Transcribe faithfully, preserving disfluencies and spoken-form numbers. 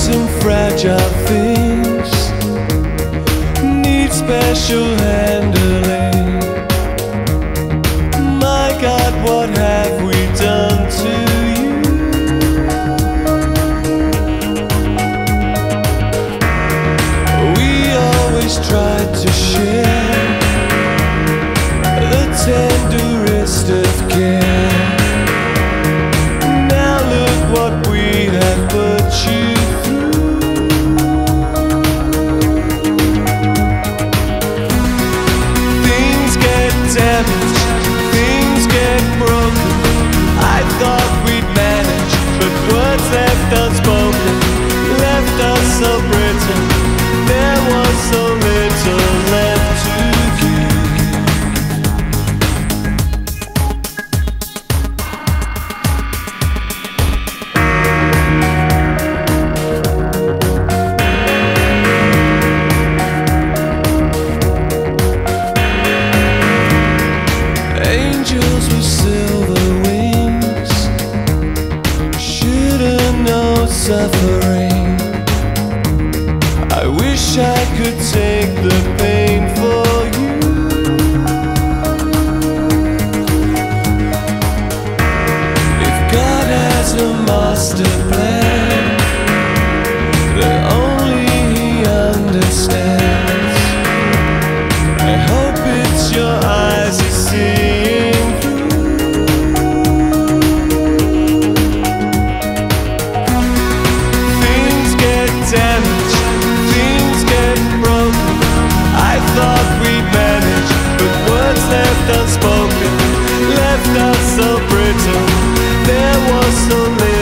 some fragile things need special handling. My God, what have we done to you? We always tried to share the tenderest of care. Now look what we have put you through. Things get damaged, things get broken. I thought we'd manage, but words left unspoken left us so brittle. There was so little left to give. Angels with silver wings shouldn't know suffering. I wish I could take the pain for you. If God has a master plan that only He understands, I hope it's your eyes He's seeing through. Things get damaged, things get broken. I thought we'd manage, but words left unspoken left us so brittle. There was so little